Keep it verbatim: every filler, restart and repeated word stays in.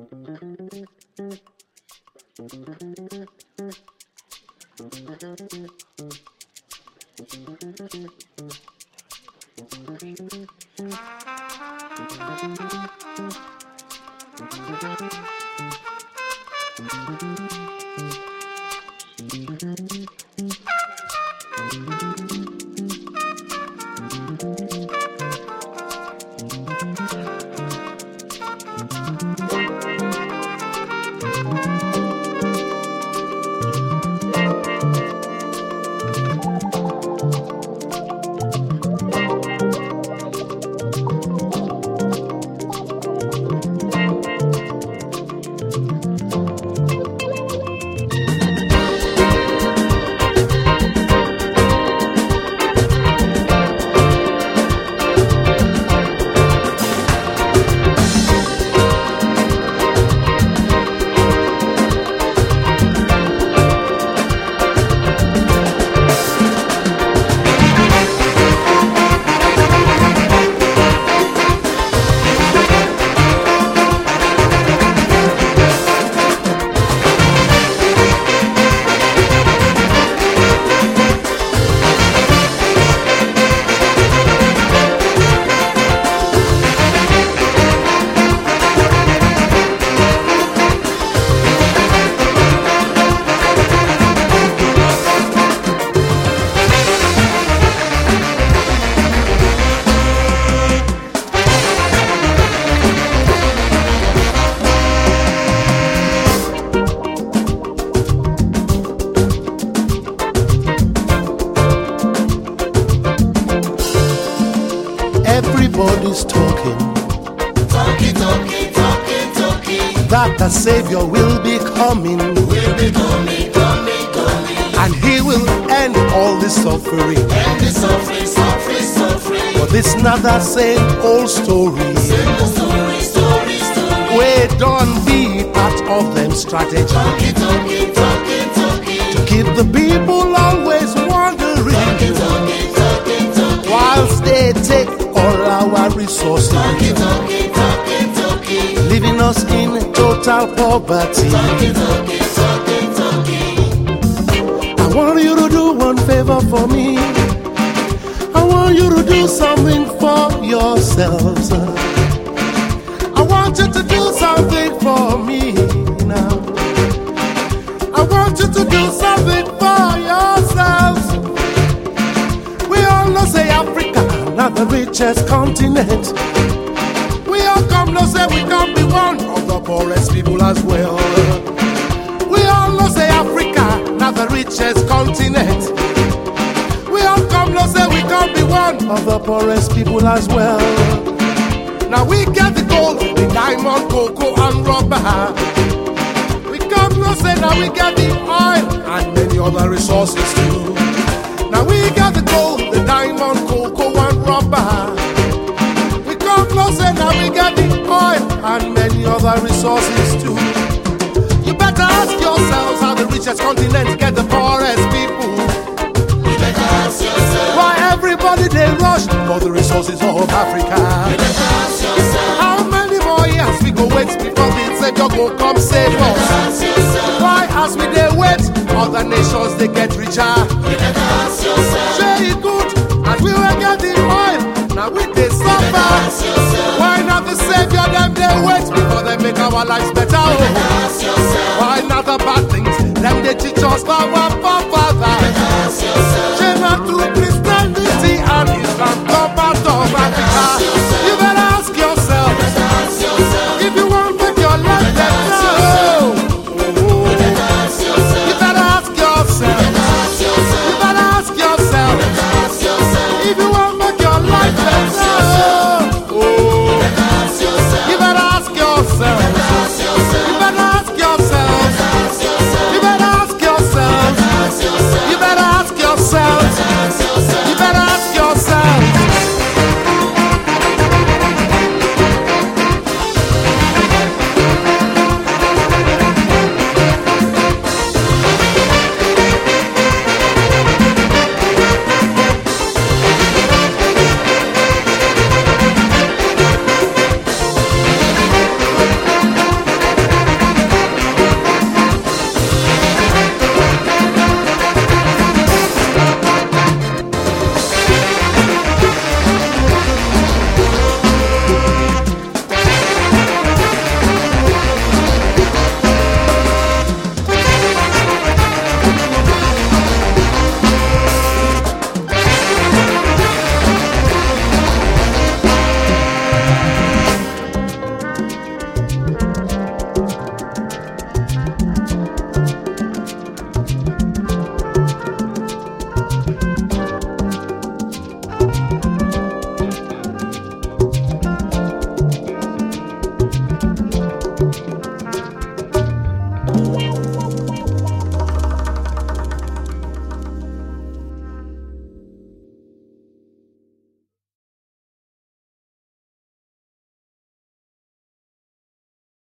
Everybody's talking, talking, talking, talking, talking, that the Savior will be coming, will be coming, coming, coming, and He will end all the suffering. and the suffering, suffering, suffering. But this not the same old story. Sing the story, story, story. We don't be part of them strategy Talking, talking, talking, talking, to keep the people always wondering, talking, talking, talking, talking, whilst they take all our resources, talking, talking, talking, talking, leaving us in total poverty. talking, talking, talking, talking. I want you to do one favor for me. I want you to do something for yourselves. I want you to do something for me now. I want you to do something for yourselves. We all know say Africa, not the richest continent. We all come know say we can't be one of the poorest people as well. We all know say Africa, not the richest continent. We all come know say we can't be one of the poorest people as well. Now we get the gold, the diamond, cocoa and rubber. We come know say now we get the oil and many other resources too. Now we got the gold, the diamond, cocoa and rubber. We come know say now we got the oil and many other resources too. You better ask yourselves how the richest continent get the poorest people. You better ask yourself, Why everybody they rush for the resources of Africa. you better ask yourself, How many more years we go wait before the Savior go come save us? ask yourself, Why as we they wait, other nations they get richer? you better ask yourself, Say it good, as we were getting oil, now we they suffer. ask yourself, Why not the Savior them they wait before they make our lives better? Oh. ask yourself, Why not the bad things them they teach us for our